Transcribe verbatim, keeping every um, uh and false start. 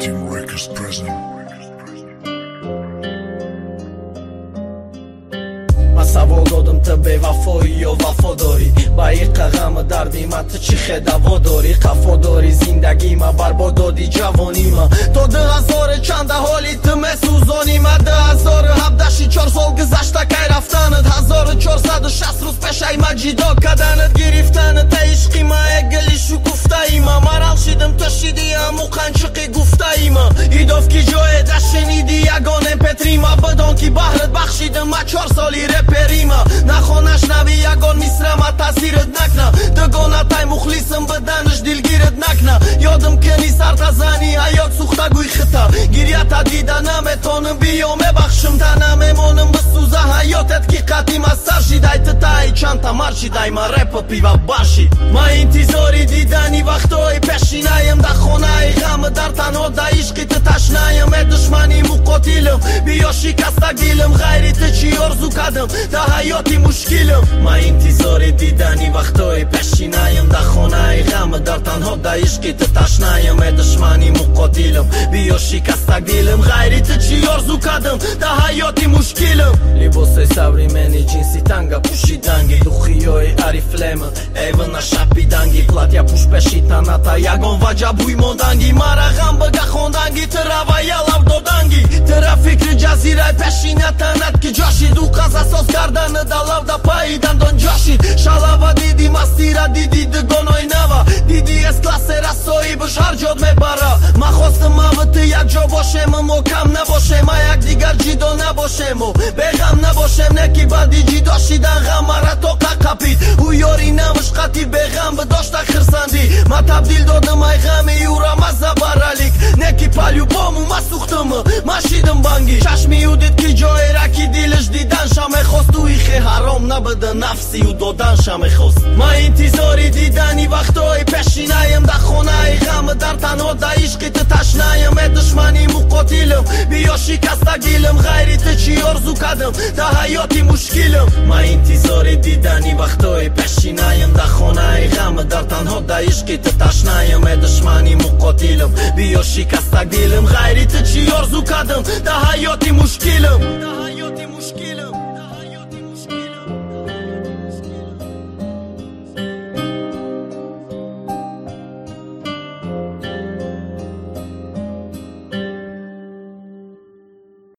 Team Records present. Սավոլ դոդմ տբե վաֆոյի և վաֆոդորի Բայիկը ғամը դարդի մատը չի խեդավոդորի Խաֆոդորի զինդագի մա բարբոդոդի ջավոնի մա Տո դղազորը չանդա հոլի տմես ուզոնի մա Դղազորը հաբդաշի չոր սոլ գզաշտա կայր ավտանըդ Հազորը չոր սադը շասրուս պեշայ մա ջիդոք կադանըդ գիրիվտանըդ Է իշկի մա էգլի շու գուվտայի մա Մարալ շիդմ տշիդի ամուխան չկի գուվտայի մա Իդովքի ջոյ է դաշենի դիագոն են պետրի մա Բդոնքի բահրըդ բախշիդմ մա չոր սոլի ռեպ Perima, nahonash navijagon misrama tasirët nakna Dëgona taj mukhlisëm bëdanësh dilgirët nakna Jodëm këni sartazani ajot suhtaguj khëta Girjata didana me tonën bio me bakshëm Tana me monën bësuza hajot et ki kati ma sarshi Daj të taj qanta marshi daj ma repë piva bashi Ma intizori didani vahtoj peshinajëm Da khonaj ghamë dartan ho da ishki të tashnajëm E dëshmani mu kotilëm Bio shika stagilëm Gajri të qior zukadëm Da hayoti mushkilëm Ma intizori didani vahtoj peshinajëm Da khonaj ghamë dartan ho da ishki të tashnajëm E dëshmani mu kotilëm Bio shika stagilëm Gajri të qior zukadëm Da hayoti mushkilëm Libosoj sabri meni gjinsi tanga pushi dangi Dukhijoj ari flemë Evëna shapi dangi Platja push peshi tanata Jagon vaja buj mondangi Mara gambë ga khondangi Të rava jalav do dangi Të rafikri gjaziraj peshinja tanat ki gjoshi Du kaza sos gardanë da lav da pa i dan don gjoshi Shalava didi mastira didi dëgonoj nava Didi es klase rasoj bësh hargjot me bara Ma khosë ma vëtë jak gjo boshemë Mo kam në boshem A jak digar gjido në boshemo Begam në boshem Ne ki baldi gjido shidan ghamara to ka kapit Ujori në më shkati begam Bëdosh ta kërsandi Ma tabdil do në maj gami Jura ma zabaralik Ne ki palju bomu ma suhtëmë Ma shidëm bangi Qashmi ju dit ki gjo era ki dilësh didan Shame khos tu i khe harom Në bëdë nafsi ju do dan shame khos Ma intizori didani vahtoj Peshinajëm da khonaj Ghamë dartan ho da ishki të tashnajëm E dëshmani mu kotilëm Bio shika stagilëm Gajri të qior zukadëm Da hayoti mushkilëm Ma intizori didani vahtoj Peshinajëm da khonaj Ghamë dartan ho da ishki të tashnajëm E dëshmani mu kotilëm Bio shika stagilëm Gajri të qior zukadëm Da hayoti mushkilëm